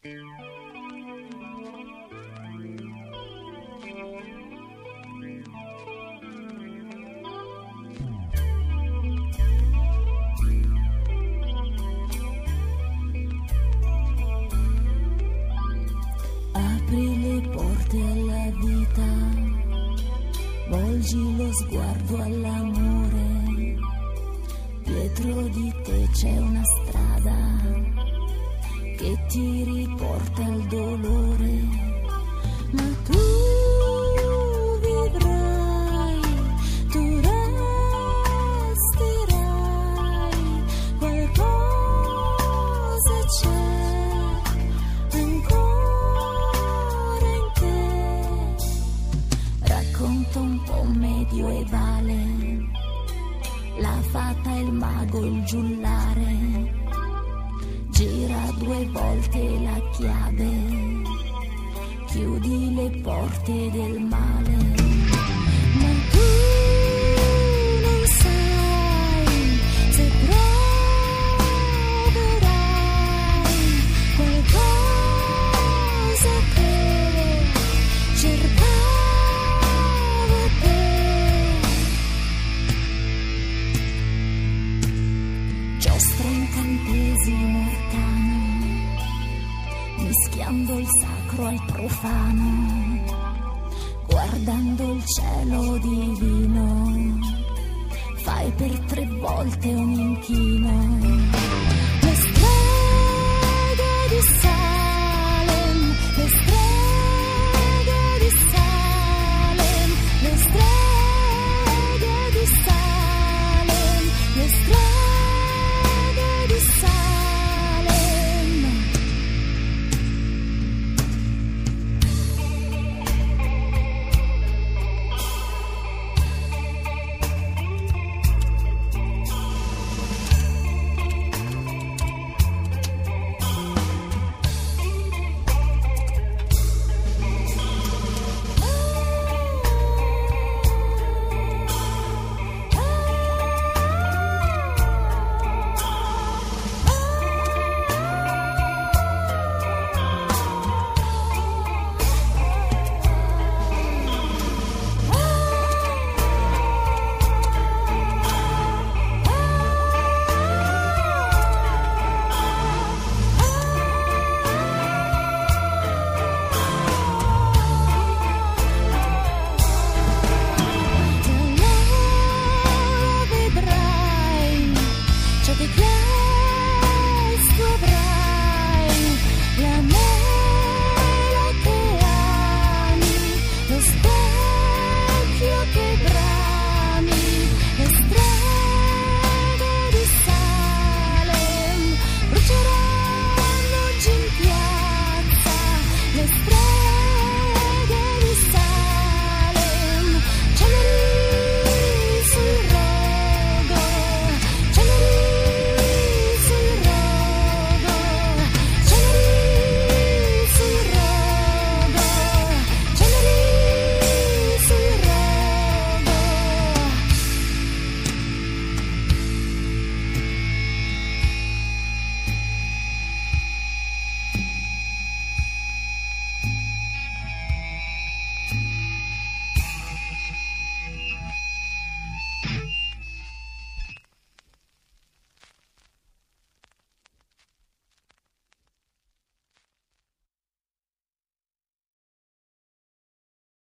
Apri le porte alla vita, volgi lo sguardo all'amore. Dietro di te c'è una strada che ti riporta al dolore, ma tu vivrai, tu resterai, qualcosa c'è ancora in te. Racconto un po' medioevale, la fata, il mago, il giullare. Gira 2 volte la chiave, chiudi le porte del male. Ma tu non sai se troverai qualcosa che cercava te. Giostra incantesimo arcano, mischiando il sacro al profano, guardando il cielo divino, fai per 3 volte un inchino.